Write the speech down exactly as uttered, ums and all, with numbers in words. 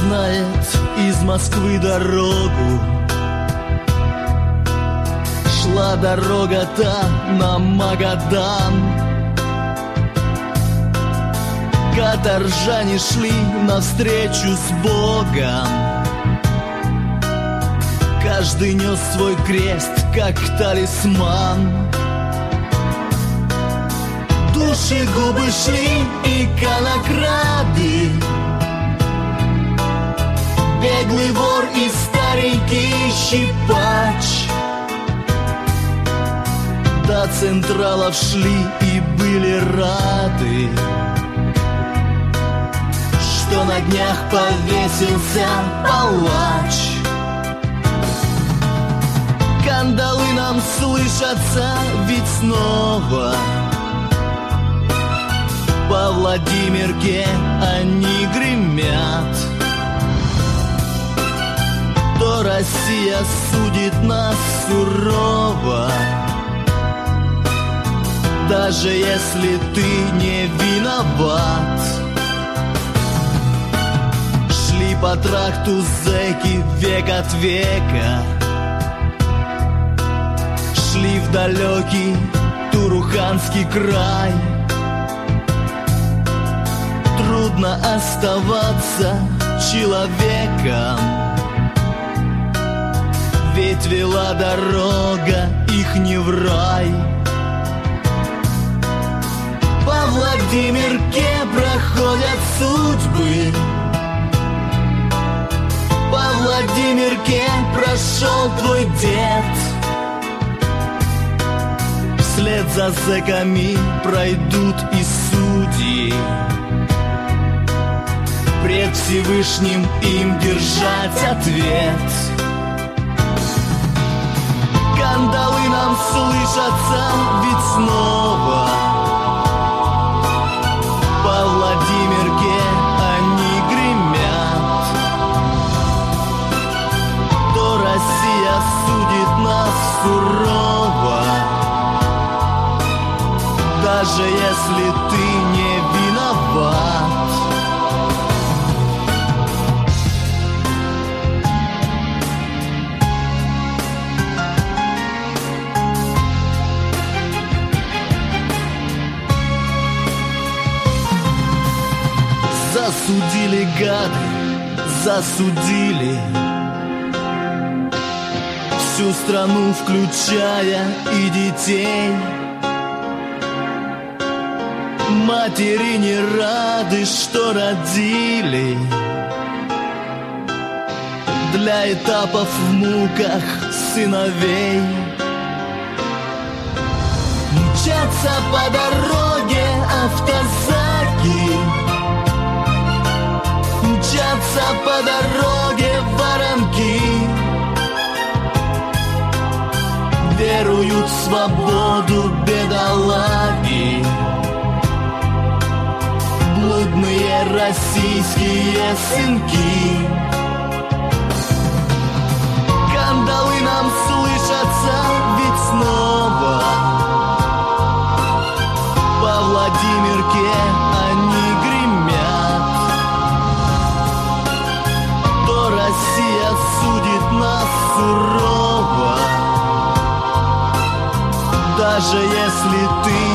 знает из Москвы дорогу. Шла дорога та на Магадан. Каторжане шли навстречу с Богом. Каждый нес свой крест, как талисман. Души губы шли и конокрады, беглый вор и старенький щипач. До централов шли и были рады, что на днях повесился палач. Кандалы нам слышатся ведь снова, по Владимирке они гремят. То Россия судит нас сурово, даже если ты не виноват. Шли по тракту зэки век от века, шли в далекий Туруханский край. Трудно оставаться человеком, ведь вела дорога их не в рай. По Владимирке проходят судьбы, по Владимирке прошел твой дед. Вслед за зэками пройдут и судьи, пред Всевышним им держать ответ. Кандалы нам слышатся ведь снова, по Владимирке они гремят. То Россия судит нас сурово, даже если ты не виноват. Засудили гады, засудили всю страну, включая и детей. Матери не рады, что родили. Для этапов в муках сыновей. Мчатся по дороге автозаки, мчатся по дороге воронки. Веруют в свободу бедолаги, блудные российские сынки. Кандалы нам слышатся ведь снова, по Владимирке они гремят. То Россия судит нас сурово, даже если ты